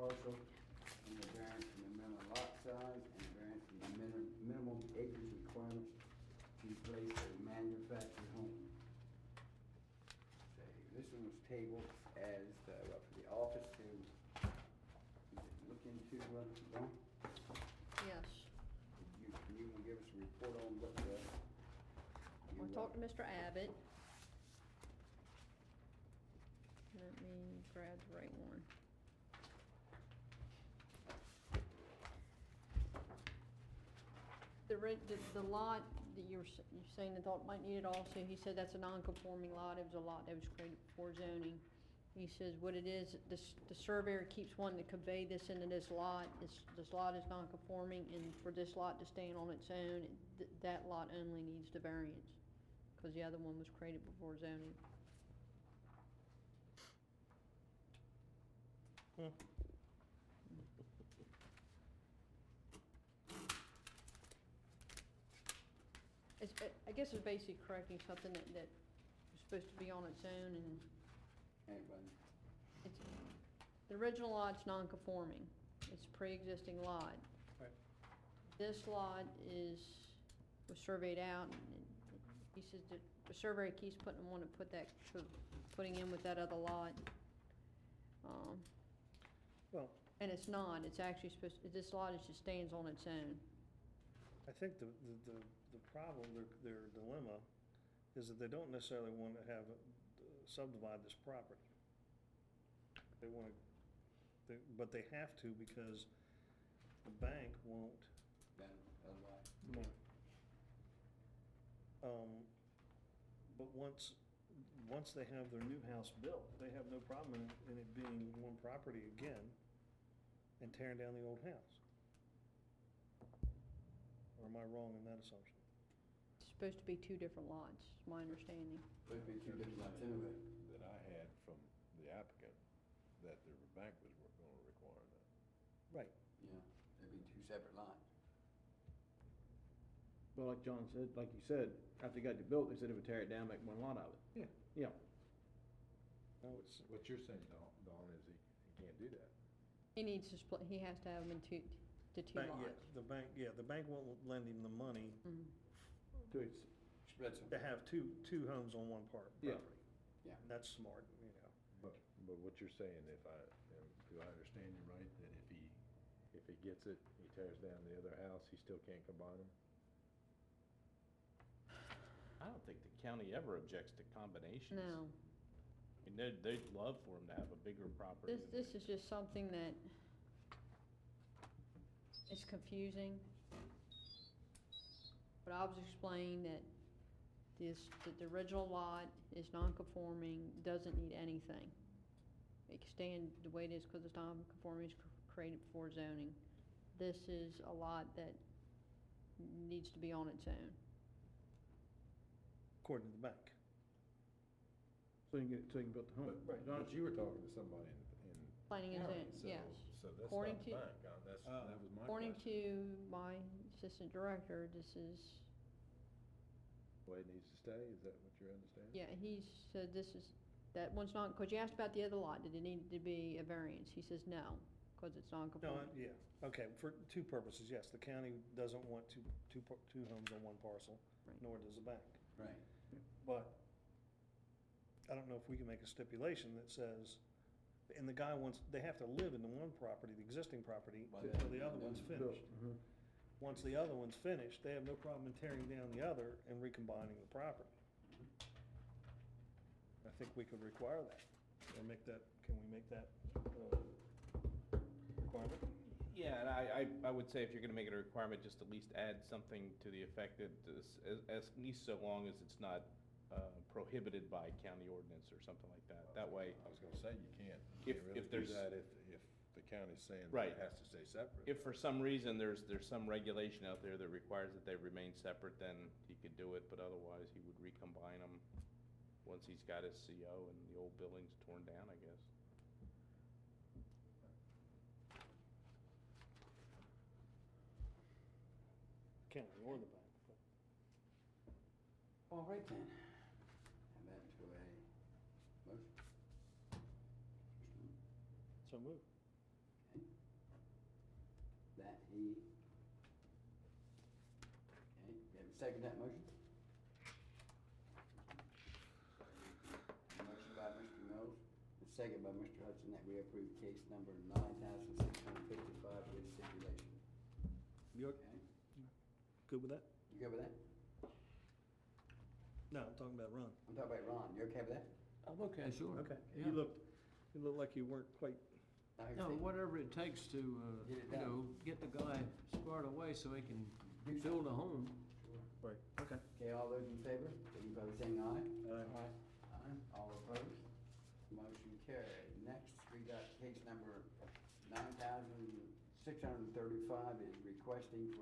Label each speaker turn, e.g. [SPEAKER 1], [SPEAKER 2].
[SPEAKER 1] parcel, and a variance from the minimum lot size, and a variance from the minimum acreage requirement to place a manufactured home. So this one was tabled as for the office to look into, Dawn?
[SPEAKER 2] Yes.
[SPEAKER 1] Can you give us a report on what
[SPEAKER 2] I talked to Mr. Abbott. Let me grab the right one. The lot that you're saying the thought might need it also, he said that's a non-conforming lot. It was a lot that was created before zoning. He says what it is, the surveyor keeps wanting to convey this into this lot. This lot is non-conforming, and for this lot to stand on its own, that lot only needs the variance, because the other one was created before zoning. I guess it's basically correcting something that was supposed to be on its own, and
[SPEAKER 1] Anybody?
[SPEAKER 2] the original lot's non-conforming. It's a pre-existing lot.
[SPEAKER 3] Right.
[SPEAKER 2] This lot was surveyed out, and he says that the surveyor keeps putting putting in with that other lot.
[SPEAKER 3] Well,
[SPEAKER 2] And it's not, it's actually this lot just stands on its own.
[SPEAKER 3] I think the problem, their dilemma, is that they don't necessarily want to have subdivide this property. They want to, but they have to because the bank won't.
[SPEAKER 1] Then, otherwise.
[SPEAKER 3] But once they have their new house built, they have no problem in it being one property again and tearing down the old house. Or am I wrong in that assumption?
[SPEAKER 2] It's supposed to be two different lots, is my understanding.
[SPEAKER 1] Could be two different lots anyway.
[SPEAKER 4] That I had from the applicant, that the bank was going to require that.
[SPEAKER 3] Right.
[SPEAKER 1] Yeah, it'd be two separate lots.
[SPEAKER 5] Well, like John said, like you said, after they got it built, they said it would tear it down, make one lot of it.
[SPEAKER 3] Yeah.
[SPEAKER 5] Yeah.
[SPEAKER 3] No, it's,
[SPEAKER 4] What you're saying, Dawn, is he can't do that.
[SPEAKER 2] He needs to split, he has to have them in two lots.
[SPEAKER 3] the bank won't lend him the money
[SPEAKER 1] Split some.
[SPEAKER 3] to have two homes on one
[SPEAKER 5] Yeah.
[SPEAKER 3] property.
[SPEAKER 1] Yeah.
[SPEAKER 3] And that's smart, you know.
[SPEAKER 4] But what you're saying, do I understand you right, that if he gets it, he tears down the other house, he still can't combine them?
[SPEAKER 6] I don't think the county ever objects to combinations.
[SPEAKER 2] No.
[SPEAKER 6] I mean, they'd love for them to have a bigger property.
[SPEAKER 2] This is just something that it's confusing. But I was explaining that that the original lot is non-conforming, doesn't need anything. It can stand the way it is because it's non-conforming, it's created before zoning. This is a lot that needs to be on its own.
[SPEAKER 3] According to the bank.
[SPEAKER 5] So you can build the home.
[SPEAKER 4] But you were talking to somebody in
[SPEAKER 2] Planning and
[SPEAKER 4] county,
[SPEAKER 2] zoning, yes.
[SPEAKER 4] So that's
[SPEAKER 2] According
[SPEAKER 4] not the
[SPEAKER 2] to-
[SPEAKER 4] bank, that was my
[SPEAKER 2] According
[SPEAKER 4] question.
[SPEAKER 2] to my assistant director, this is,
[SPEAKER 4] The way it needs to stay, is that what you're understanding?
[SPEAKER 2] yeah, he said that one's not, because you asked about the other lot, did it need to be a variance? He says no, because it's
[SPEAKER 3] No,
[SPEAKER 2] non-conforming.
[SPEAKER 3] yeah, okay, for two purposes, yes, the county doesn't want two homes on one parcel,
[SPEAKER 2] Right.
[SPEAKER 3] nor does the bank.
[SPEAKER 1] Right.
[SPEAKER 3] But I don't know if we can make a stipulation that says, and the guy they have to live in the one property, the existing property,
[SPEAKER 1] Well,
[SPEAKER 3] until the other one's
[SPEAKER 5] Built.
[SPEAKER 3] finished. Once the other one's finished, they have no problem in tearing down the other and recombining the property. I think we could require that, or can we make that requirement?
[SPEAKER 6] Yeah, and I would say if you're gonna make it a requirement, just at least add something to the effect that at least so long as it's not prohibited by county ordinance or something like that. That way,
[SPEAKER 4] I was gonna say, you can't
[SPEAKER 6] If
[SPEAKER 4] really do
[SPEAKER 6] there's-
[SPEAKER 4] that if the county's saying that
[SPEAKER 6] Right.
[SPEAKER 4] it has to stay separate.
[SPEAKER 6] if for some reason there's some regulation out there that requires that they remain separate, then he could do it, but otherwise he would recombine them once he's got his CO and the old building's torn down, I guess.
[SPEAKER 3] County or the bank, but.
[SPEAKER 1] All right then. And that to a motion.
[SPEAKER 3] So move.
[SPEAKER 1] Okay. That he, okay, you have a second that motion? Motion by Mr. Mills, a second by Mr. Hudson, that we approve case number 9,655 with stipulation.
[SPEAKER 3] You
[SPEAKER 1] Okay,
[SPEAKER 3] good with that?
[SPEAKER 1] you good with that?
[SPEAKER 3] No, I'm talking about Ron.
[SPEAKER 1] I'm talking about Ron, you okay with that?
[SPEAKER 7] I'm okay, sure.
[SPEAKER 3] Okay.
[SPEAKER 7] Yeah.
[SPEAKER 3] You looked like you weren't quite,
[SPEAKER 1] Now,
[SPEAKER 7] No,
[SPEAKER 1] see,
[SPEAKER 7] whatever it takes to,
[SPEAKER 1] Get it
[SPEAKER 7] you know,
[SPEAKER 1] done.
[SPEAKER 7] get the guy squared away so he can
[SPEAKER 1] Do
[SPEAKER 7] build a home.
[SPEAKER 3] right, okay.
[SPEAKER 1] Okay, all those in favor, signify by saying aye.
[SPEAKER 3] Aye.
[SPEAKER 1] Aye, all opposed, motion carried. Next, we got case number 9,635 is requesting for